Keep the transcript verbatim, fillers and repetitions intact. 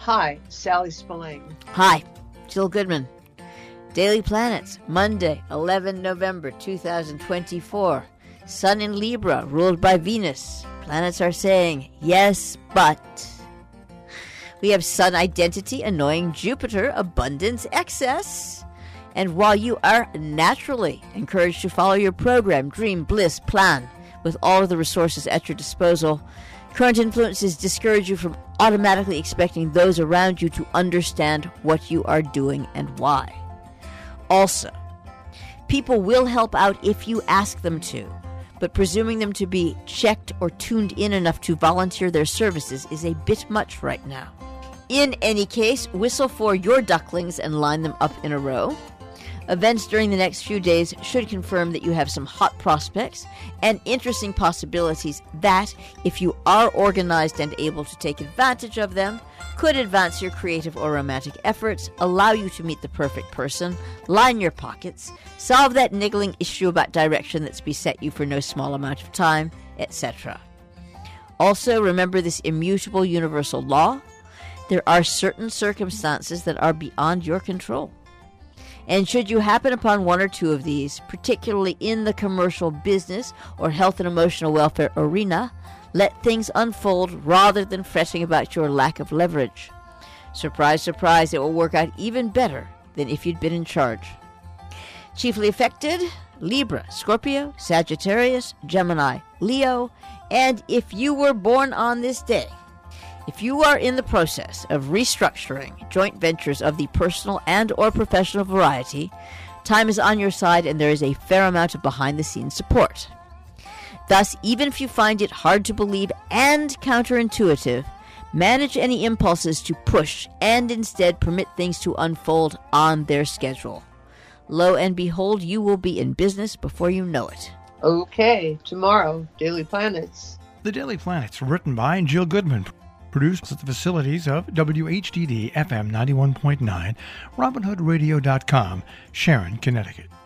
Hi, Sally Spillane. Hi, Jill Goodman. Daily Planets, Monday, the eleventh of November, two thousand twenty-four. Sun in Libra, ruled by Venus. Planets are saying, yes, but. We have Sun identity, annoying Jupiter, abundance, excess. And while you are naturally encouraged to follow your program, dream, bliss, plan, with all of the resources at your disposal, current influences discourage you from automatically expecting those around you to understand what you are doing and why. Also, people will help out if you ask them to, but presuming them to be checked or tuned in enough to volunteer their services is a bit much right now. In any case, whistle for your ducklings and line them up in a row. Events during the next few days should confirm that you have some hot prospects and interesting possibilities that, if you are organized and able to take advantage of them, could advance your creative or romantic efforts, allow you to meet the perfect person, line your pockets, solve that niggling issue about direction that's beset you for no small amount of time, et cetera. Also, remember this immutable universal law. There are certain circumstances that are beyond your control. And should you happen upon one or two of these, particularly in the commercial business or health and emotional welfare arena, let things unfold rather than fretting about your lack of leverage. Surprise, surprise, it will work out even better than if you'd been in charge. Chiefly affected, Libra, Scorpio, Sagittarius, Gemini, Leo, and if you were born on this day, if you are in the process of restructuring joint ventures of the personal and or professional variety, time is on your side and there is a fair amount of behind-the-scenes support. Thus, even if you find it hard to believe and counterintuitive, manage any impulses to push and instead permit things to unfold on their schedule. Lo and behold, you will be in business before you know it. Okay, tomorrow, Daily Planets. The Daily Planets, written by Jill Goodman. Produced at the facilities of W H D D F M ninety-one point nine, Robin Hood Radio dot com, Sharon, Connecticut.